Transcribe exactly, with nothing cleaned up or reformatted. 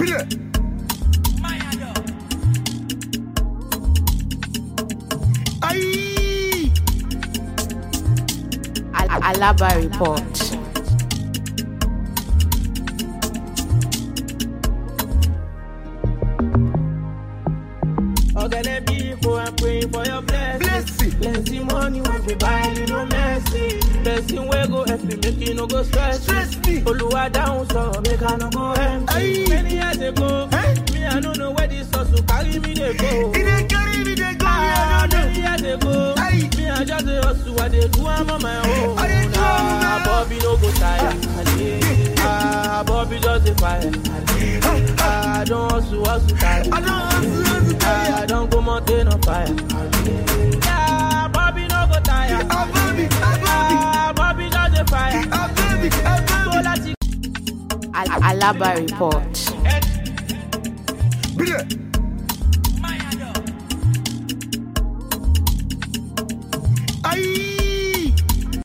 Aye. Al- Alaba report. Ogene people, I'm praying for your blessing. Blessing. Blessing money when we buy you no mercy. Blessing we go help me make you no go stress. Stress me. Oluwa down so make I no go empty. Aye. Many years ago, Eh? me I don't know where this hustle carry me they go. It dey carry me, dey go, Ah, I don't many know. years ago, Aye. me I just a hustle, I dey do am on my own. I dey do am on my Ah, own. Bobby no go tire. Ah, Bobby just a fire. Ah, I don't hustle, hustle tire. I don't hustle, hustle, tire. I don't go mountain on fire. Yeah, Bobby no go tire. Ah, Bobby, ah, Bobby. Ah, Bobby just a fire. Ah, Bobby, ah, So Bobby. let's Al- Alaba report. Bleh.